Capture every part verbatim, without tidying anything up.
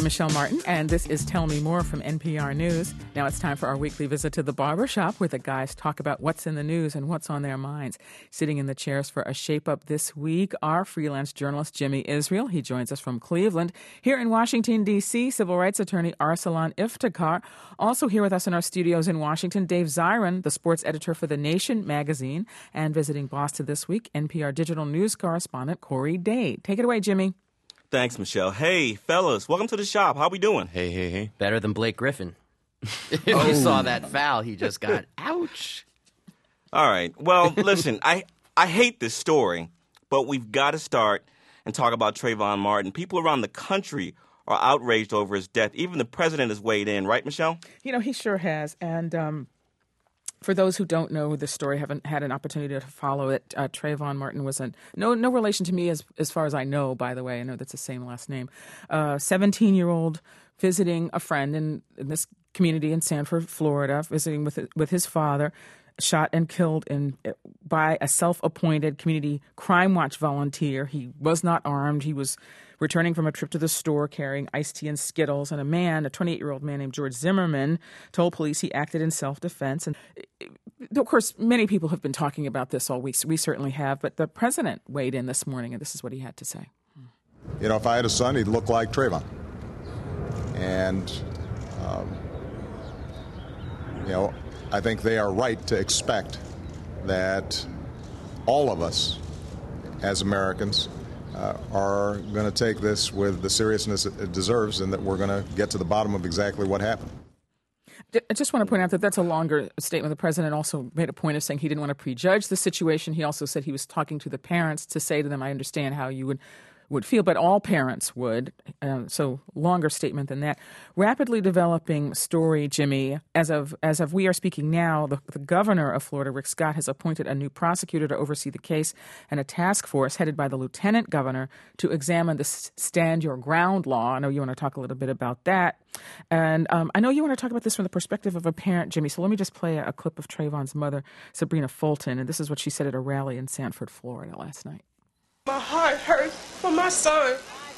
I'm Michelle Martin, and this is Tell Me More from N P R News. Now it's time for our weekly visit to the barbershop, where the guys talk about what's in the news and what's on their minds. Sitting in the chairs for a shape-up this week, our freelance journalist Jimmy Israel. He joins us from Cleveland. Here in Washington, D C, civil rights attorney Arsalan Iftikhar. Also here with us in our studios in Washington, Dave Zirin, the sports editor for The Nation magazine. And visiting Boston this week, N P R digital news correspondent Corey Day. Take it away, Jimmy. Thanks, Michelle. Hey, fellas, welcome to the shop. How we doing? Hey, hey, hey. Better than Blake Griffin. If oh. you saw that foul he just got. Ouch. All right. Well, listen, I, I hate this story, but we've got to start and talk about Trayvon Martin. People around the country are outraged over his death. Even the president has weighed in, right, Michelle? You know, he sure has. And um, for those who don't know the story, haven't had an opportunity to follow it, uh, Trayvon Martin was a, no no relation to me as as far as I know, by the way. I know that's the same last name. Uh, seventeen-year-old visiting a friend in, in this community in Sanford, Florida, visiting with with his father, shot and killed in by a self-appointed community crime watch volunteer. He was not armed. He was returning from a trip to the store carrying iced tea and Skittles, and a man, a twenty-eight-year-old man named George Zimmerman, told police he acted in self-defense. And of course, many people have been talking about this all week. We certainly have, but the president weighed in this morning, and this is what he had to say. You know, if I had a son, he'd look like Trayvon. And, um, you know, I think they are right to expect that all of us as Americans uh, are going to take this with the seriousness it deserves, and that we're going to get to the bottom of exactly what happened. I just want to point out that that's a longer statement. The president also made a point of saying he didn't want to prejudge the situation. He also said he was talking to the parents to say to them, I understand how you would would feel, but all parents would. Um, so longer statement than that. Rapidly developing story, Jimmy. As of as of we are speaking now, the, the governor of Florida, Rick Scott, has appointed a new prosecutor to oversee the case and a task force headed by the lieutenant governor to examine the Stand Your Ground law. I know you want to talk a little bit about that. And um, I know you want to talk about this from the perspective of a parent, Jimmy. So let me just play a, a clip of Trayvon's mother, Sabrina Fulton. And this is what she said at a rally in Sanford, Florida last night. My heart hurts for my son.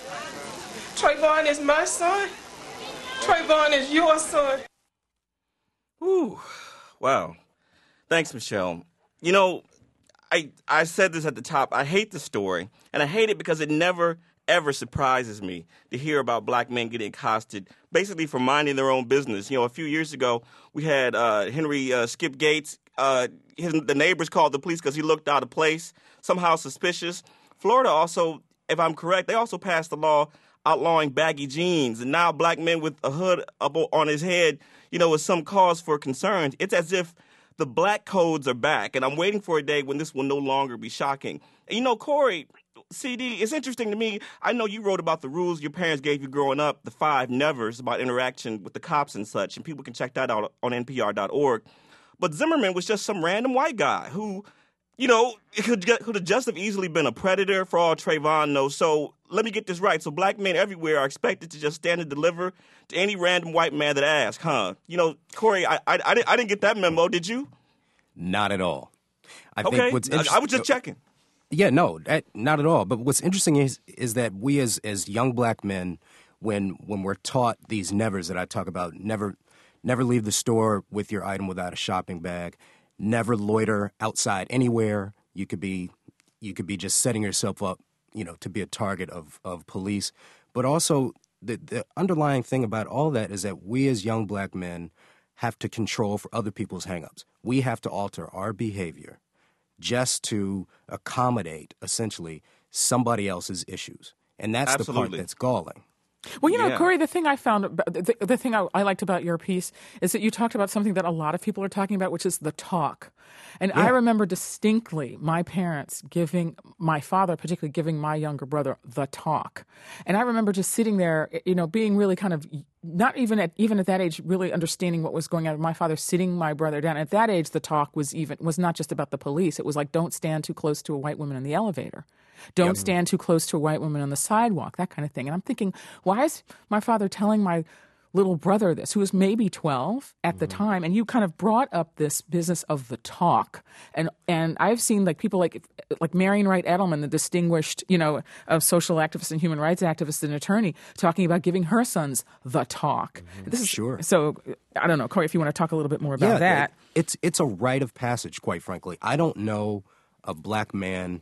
Trayvon is my son. Trayvon is your son. Ooh, wow. Thanks, Michelle. You know, I I said this at the top. I hate the story, and I hate it because it never, ever surprises me to hear about black men getting accosted basically for minding their own business. You know, a few years ago, we had uh, Henry uh, Skip Gates. Uh, his, the neighbors called the police because he looked out of place, somehow suspicious. Florida also, if I'm correct, they also passed a law outlawing baggy jeans. And now black men with a hood up on his head, you know, is some cause for concern. It's as if the black codes are back. And I'm waiting for a day when this will no longer be shocking. And, you know, Corey, C D, it's interesting to me. I know you wrote about the rules your parents gave you growing up, the five nevers about interaction with the cops and such. And people can check that out on N P R dot org. But Zimmerman was just some random white guy who, you know, could, could have just have easily been a predator for all Trayvon knows. So let me get this right. So black men everywhere are expected to just stand and deliver to any random white man that asks, huh? You know, Corey, I I, I, didn't, I didn't get that memo. Did you? Not at all. I okay. think what's I, I was just checking. Yeah, no, that, not at all. But what's interesting is is that we as as young black men, when when we're taught these nevers that I talk about, never never leave the store with your item without a shopping bag. Never loiter outside anywhere. You could be, you could be just setting yourself up, you know, to be a target of, of police. But also, the the underlying thing about all that is that we as young black men have to control for other people's hangups. We have to alter our behavior just to accommodate, essentially, somebody else's issues, and that's Absolutely. the part that's galling. Well, you know, yeah. Corey, the thing I found, the, the thing I, I liked about your piece is that you talked about something that a lot of people are talking about, which is the talk. And Yeah. I remember distinctly my parents giving, my father particularly giving my younger brother the talk. And I remember just sitting there, you know, being really kind of, not even at even at that age, really understanding what was going on. My father sitting my brother down. At that age, the talk was even was not just about the police. It was like, don't stand too close to a white woman in the elevator. Don't yep. stand too close to a white woman on the sidewalk, that kind of thing. And I'm thinking, why is my father telling my little brother this, who was maybe twelve at mm-hmm. the time, and you kind of brought up this business of the talk. And and I've seen like people like like Marian Wright Edelman, the distinguished, you know, a social activist and human rights activist and attorney, talking about giving her sons the talk. Mm-hmm. This is sure. So I don't know, Corey, if you want to talk a little bit more about yeah, that. It, it's it's a rite of passage, quite frankly. I don't know a black man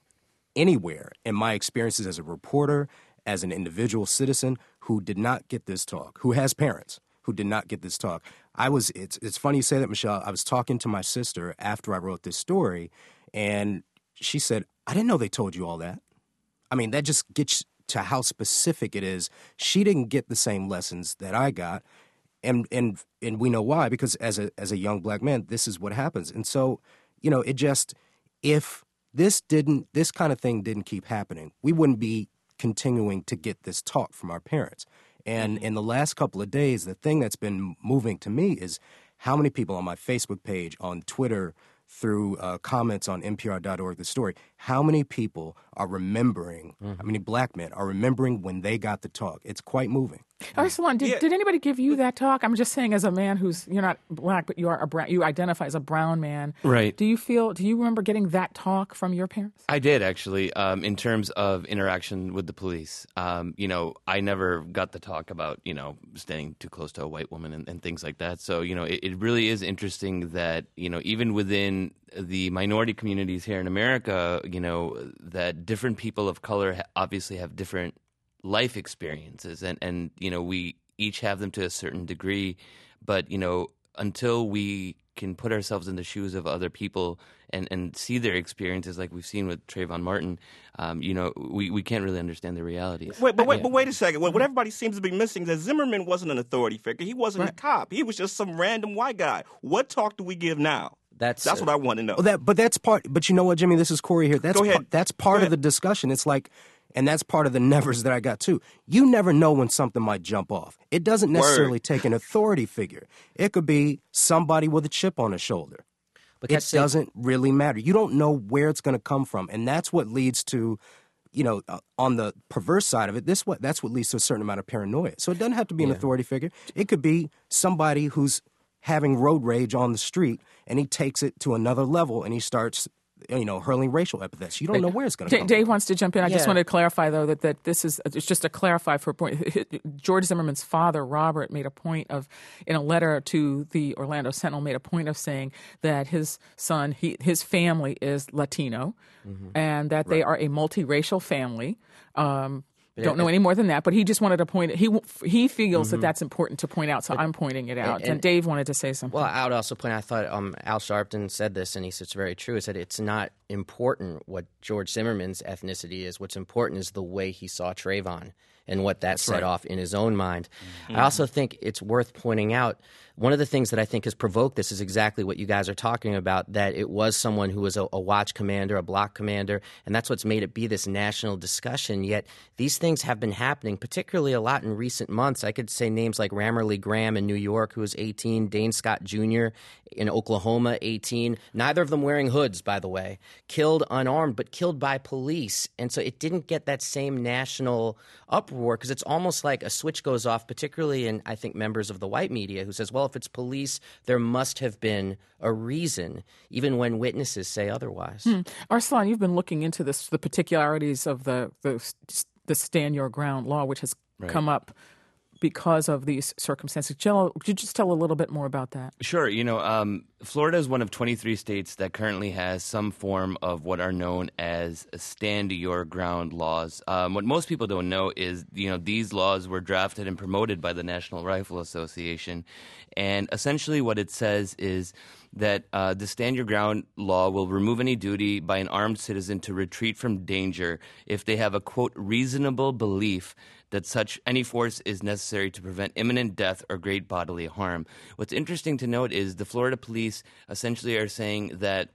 anywhere in my experiences as a reporter, as an individual citizen, who did not get this talk, who has parents who did not get this talk. I was, it's it's funny you say that, Michelle. I was talking to my sister after I wrote this story, and she said, I didn't know they told you all that. I mean, that just gets to how specific it is. She didn't get the same lessons that I got, and and and we know why, because as a as a young black man, this is what happens. And so, you know, it just, if this didn't, this kind of thing didn't keep happening, we wouldn't be continuing to get this talk from our parents. And in the last couple of days, the thing that's been moving to me is how many people on my Facebook page, on Twitter, through uh, comments on N P R dot org, the story, how many people are remembering, mm-hmm. how many black men are remembering when they got the talk. It's quite moving. Arsalan, did, yeah. did anybody give you that talk? I'm just saying, as a man who's, you're not black, but you are a brown, you identify as a brown man. Right. Do you feel, do you remember getting that talk from your parents? I did, actually, um, in terms of interaction with the police. Um, you know, I never got the talk about, you know, standing too close to a white woman and, and things like that. So, you know, it, it really is interesting that, you know, even within the minority communities here in America, you know, that different people of color ha- obviously have different life experiences, and, and you know, we each have them to a certain degree, but you know, until we can put ourselves in the shoes of other people and, and see their experiences, like we've seen with Trayvon Martin, um, you know, we, we can't really understand the realities. Wait, but wait, but wait a second. What, what everybody seems to be missing is that Zimmerman wasn't an authority figure. He wasn't right. a cop. He was just some random white guy. What talk do we give now? That's that's uh, what I want to know. Well, that, but that's part. But you know what, Jimmy? This is Corey here. That's Go ahead. Pa- that's part of the discussion. It's like. And that's part of the nevers that I got, too. You never know when something might jump off. It doesn't necessarily Word. take an authority figure. It could be somebody with a chip on his shoulder. But it doesn't really matter. You don't know where it's going to come from. And that's what leads to, you know, uh, on the perverse side of it, this what that's what leads to a certain amount of paranoia. So it doesn't have to be an yeah. authority figure. It could be somebody who's having road rage on the street, and he takes it to another level, and he starts, you know, hurling racial epithets. You don't know where it's going to D- come Dave from. wants to jump in. I Yeah. just want to clarify, though, that, that this is it's just to clarify for a point. George Zimmerman's father, Robert, made a point of, in a letter to the Orlando Sentinel, made a point of saying that his son, he, his family is Latino, mm-hmm. and that right. they are a multiracial family. Um, Don't know any more than that, but he just wanted to point. He he feels mm-hmm. that that's important to point out, so but, I'm pointing it out. And, and Dave wanted to say something. Well, I would also point out, I thought um, Al Sharpton said this, and he said it's very true. He said it's not important what George Zimmerman's ethnicity is. What's important is the way he saw Trayvon and what that that's set right. off in his own mind. Mm-hmm. I also think it's worth pointing out, one of the things that I think has provoked this is exactly what you guys are talking about, that it was someone who was a, a watch commander, a block commander, and that's what's made it be this national discussion. Yet these things have been happening, particularly a lot in recent months. I could say names like Ramerly Graham in New York, who was eighteen, Dane Scott Junior in Oklahoma, eighteen, neither of them wearing hoods, by the way, killed unarmed, but killed by police. And so it didn't get that same national uproar, because it's almost like a switch goes off, particularly in, I think, members of the white media who says, well, if it's police, there must have been a reason, even when witnesses say otherwise. Hmm. Arsalan, you've been looking into this, the particularities of the the, the Stand Your Ground law, which has right. come up because of these circumstances. Jill, could you just tell a little bit more about that? Sure. You know, um, Florida is one of twenty-three states that currently has some form of what are known as Stand Your Ground laws. Um, what most people don't know is, you know, these laws were drafted and promoted by the National Rifle Association. And essentially what it says is that uh, the Stand Your Ground law will remove any duty by an armed citizen to retreat from danger if they have a, quote, reasonable belief that such any force is necessary to prevent imminent death or great bodily harm. What's interesting to note is the Florida police essentially are saying that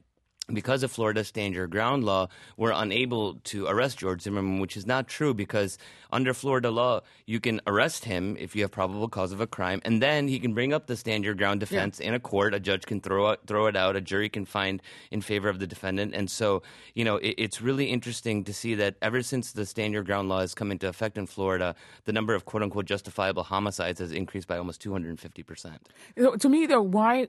because of Florida's stand your ground law, we're unable to arrest George Zimmerman, which is not true because under Florida law, you can arrest him if you have probable cause of a crime, and then he can bring up the stand your ground defense yeah. in a court. A judge can throw it, throw it out. A jury can find in favor of the defendant. And so, you know, it, it's really interesting to see that ever since the stand your ground law has come into effect in Florida, the number of quote-unquote justifiable homicides has increased by almost two hundred fifty percent. To me, though, why...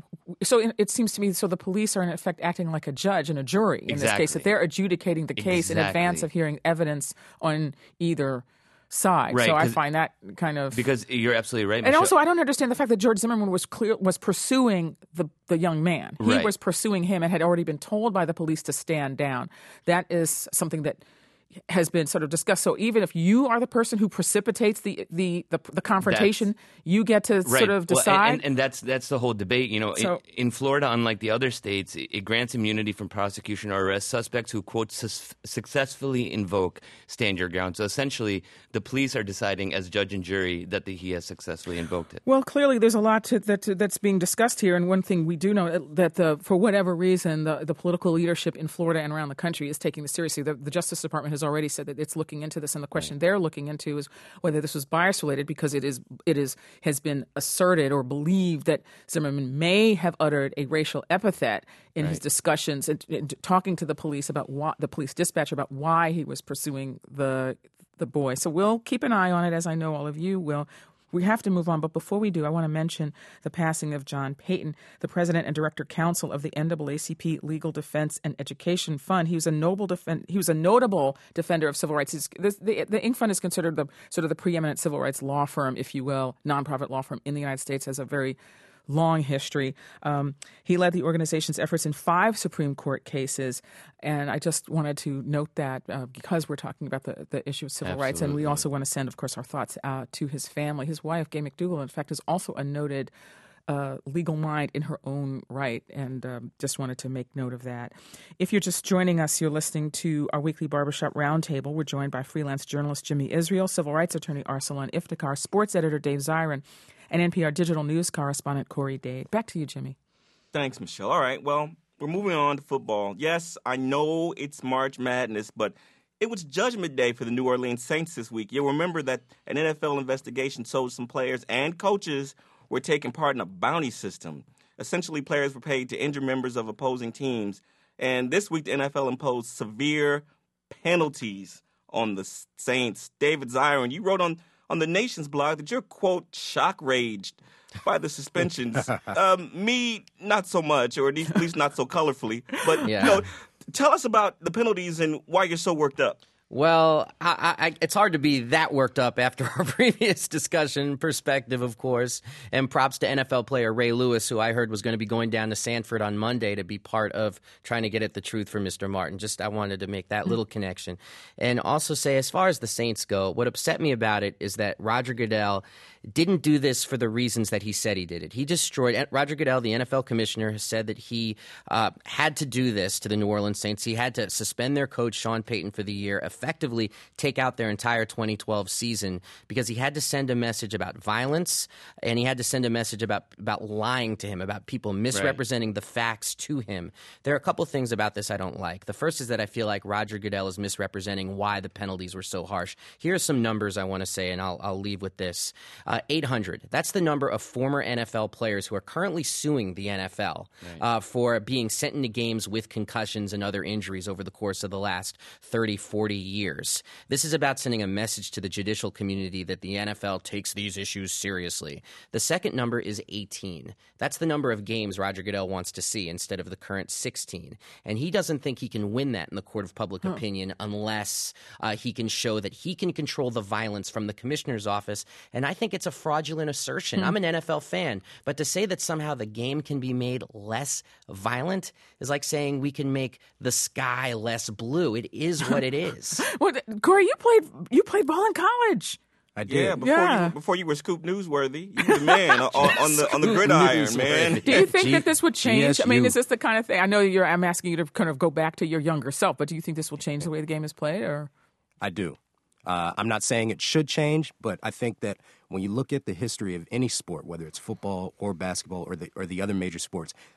So it seems to me, so the police are in effect acting like a judge and a jury in exactly. this case, that they're adjudicating the case exactly. in advance of hearing evidence on either side. Right, so I find that kind of... Because you're absolutely right, And Michelle. also, I don't understand the fact that George Zimmerman was clear was pursuing the, the young man. He right. was pursuing him and had already been told by the police to stand down. That is something that has been sort of discussed. So even if you are the person who precipitates the the, the, the confrontation, that's, you get to right. sort of decide. Well, and, and, and that's that's the whole debate. You know, so, in, in Florida, unlike the other states, it, it grants immunity from prosecution or arrest suspects who, quote, su- successfully invoke stand your ground. So essentially, the police are deciding as judge and jury that the, he has successfully invoked it. Well, clearly, there's a lot to, that that's being discussed here. And one thing we do know that the, for whatever reason, the, the political leadership in Florida and around the country is taking this seriously. The, the Justice Department has already said that it's looking into this, and the question right. they're looking into is whether this was bias related, because it is it is has been asserted or believed that Zimmerman may have uttered a racial epithet in right. his discussions and, and talking to the police about why, the police dispatcher about why he was pursuing the the boy. So we'll keep an eye on it, as I know all of you will. We have to move on, but before we do, I want to mention the passing of John Payton, the president and director counsel of the N double A C P Legal Defense and Education Fund. He was a noble defend, He was a notable defender of civil rights. This, the, the Inc Fund is considered the sort of the preeminent civil rights law firm, if you will, nonprofit law firm in the United States. Has a very long history. Um, he led the organization's efforts in five Supreme Court cases, and I just wanted to note that uh, because we're talking about the, the issue of civil Absolutely. rights, and we also want to send, of course, our thoughts uh, to his family. His wife, Gay McDougall, in fact, is also a noted uh, legal mind in her own right, and um, just wanted to make note of that. If you're just joining us, you're listening to our weekly Barbershop Roundtable. We're joined by freelance journalist Jimmy Israel, civil rights attorney Arsalan Iftikhar, sports editor Dave Zirin, and N P R digital news correspondent Corey Dade. Back to you, Jimmy. Thanks, Michelle. All right, well, we're moving on to football. Yes, I know it's March Madness, but it was Judgment Day for the New Orleans Saints this week. You'll remember that an N F L investigation showed some players and coaches were taking part in a bounty system. Essentially, players were paid to injure members of opposing teams. And this week, the N F L imposed severe penalties on the Saints. David Zirin, you wrote on on the Nation's blog that you're, quote, shock-raged by the suspensions. um, me, not so much, or at least not so colorfully. But, yeah. you know, tell us about the penalties and why you're so worked up. Well, I, I, it's hard to be that worked up after our previous discussion perspective, of course. And props to N F L player Ray Lewis, who I heard was going to be going down to Sanford on Monday to be part of trying to get at the truth for Mister Martin. Just I wanted to make that little connection. And also say, as far as the Saints go, what upset me about it is that Roger Goodell didn't do this for the reasons that he said he did it. He destroyed – Roger Goodell, the N F L commissioner, has said that he uh, had to do this to the New Orleans Saints. He had to suspend their coach, Sean Payton, for the year, effectively take out their entire twenty twelve season because he had to send a message about violence and he had to send a message about, about lying to him, about people misrepresenting right. the facts to him. There are a couple things about this I don't like. The first is that I feel like Roger Goodell is misrepresenting why the penalties were so harsh. Here are some numbers I want to say, and I'll, I'll leave with this. Uh, eight hundred. That's the number of former N F L players who are currently suing the N F L right. uh, for being sent into games with concussions and other injuries over the course of the last thirty, forty years. This is about sending a message to the judicial community that the N F L takes these issues seriously. The second number is eighteen. That's the number of games Roger Goodell wants to see instead of the current sixteen. And he doesn't think he can win that in the court of public huh. opinion unless uh, he can show that he can control the violence from the commissioner's office. And I think it's a fraudulent assertion. Hmm. I'm an N F L fan, but to say that somehow the game can be made less violent is like saying we can make the sky less blue. It is what it is. Well, Corey, you played you played ball in college. I did. Yeah, before, yeah. You, before you were Scoop Newsworthy, you were the man on, on the on the gridiron, man. Do you think G- that this would change? G S U. I mean, is this the kind of thing? I know you're. I'm asking you to kind of go back to your younger self, but do you think this will change the way the game is played? Or I do. Uh, I'm not saying it should change, but I think that when you look at the history of any sport, whether it's football or basketball or the or the other major sports,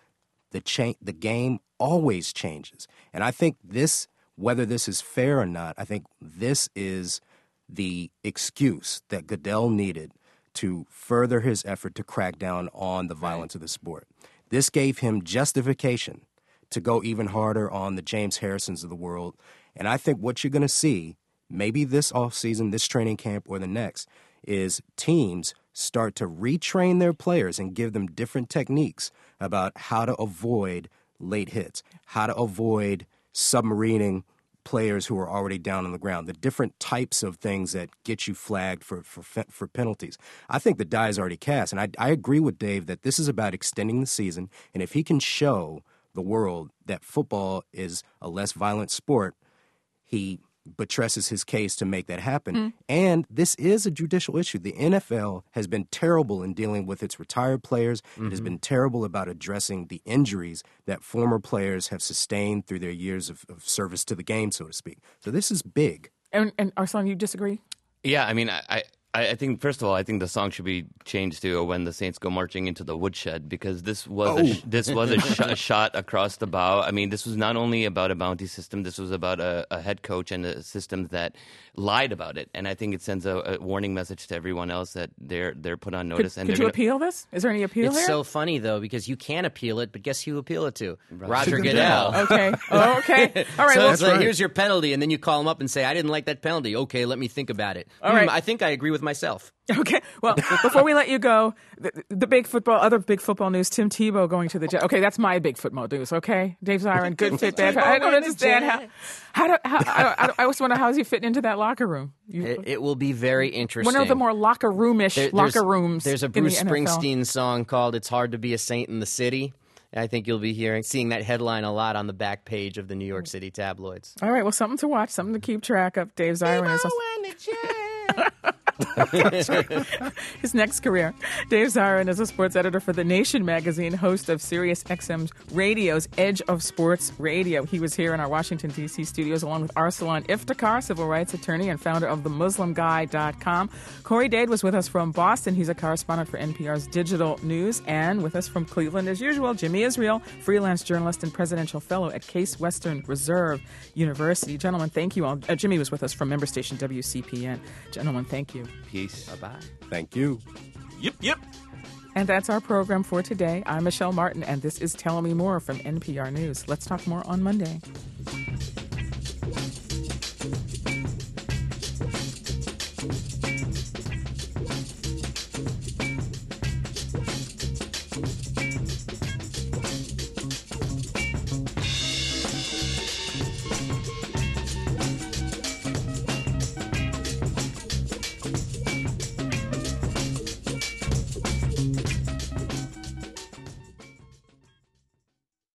the cha- the game always changes. And I think this, whether this is fair or not, I think this is the excuse that Goodell needed to further his effort to crack down on the violence of the sport. This gave him justification to go even harder on the James Harrisons of the world. And I think what you're going to see, maybe this offseason, this training camp, or the next, is teams start to retrain their players and give them different techniques about how to avoid late hits, how to avoid submarining players who are already down on the ground, the different types of things that get you flagged for for, for penalties. I think the die is already cast, and I, I agree with Dave that this is about extending the season, and if he can show the world that football is a less violent sport, he buttresses his case to make that happen. Mm. And this is a judicial issue. The N F L has been terrible in dealing with its retired players. Mm-hmm. It has been terrible about addressing the injuries that former players have sustained through their years of, of service to the game, so to speak. So this is big. And, and Arslan, you disagree? Yeah, I mean, I... I... I think, first of all, I think the song should be changed to "When the Saints Go Marching into the Woodshed," because this was oh. a sh- this was a, sh- a shot across the bow. I mean, this was not only about a bounty system. This was about a, a head coach and a system that lied about it. And I think it sends a, a warning message to everyone else that they're they're put on notice. Could, and could you gonna... appeal this? Is there any appeal it's here? It's so funny, though, because you can appeal it, but guess who you appeal it to? Right. Roger Goodell. Okay. Oh, okay. All right. So well, it's like, right. here's your penalty, and then you call him up and say, I didn't like that penalty. Okay, let me think about it. All Hmm, right. I think I agree with myself. Okay. Well, before we let you go, the, the big football, other big football news: Tim Tebow going to the Jets. Okay, that's my big football news. Okay, Dave Zirin, good fit, bad fit. I don't understand how. How do how? I, I, I always wonder how is he fitting into that locker room. You, It, it will be very interesting. one of the more locker roomish There- locker there's- rooms. There's a in the Bruce N F L. Springsteen song called "It's Hard to Be a Saint in the City." I think you'll be hearing, seeing that headline a lot on the back page of the New York City tabloids. All right. Well, something to watch, something to keep track of. Dave Zirin is. His next career. Dave Zirin is a sports editor for The Nation magazine, host of Sirius X M's Radio's Edge of Sports Radio. He was here in our Washington, D C studios along with Arslan Iftikhar, civil rights attorney and founder of the muslim guy dot com. Corey Dade was with us from Boston. He's a correspondent for N P R's Digital News. And with us from Cleveland, as usual, Jimmy Israel, freelance journalist and presidential fellow at Case Western Reserve University. Gentlemen, thank you all. Uh, Jimmy was with us from member station W C P N. Gentlemen, thank you. Peace. Bye-bye. Thank you. Yep, yep. And that's our program for today. I'm Michelle Martin, and this is Tell Me More from N P R News. Let's talk more on Monday.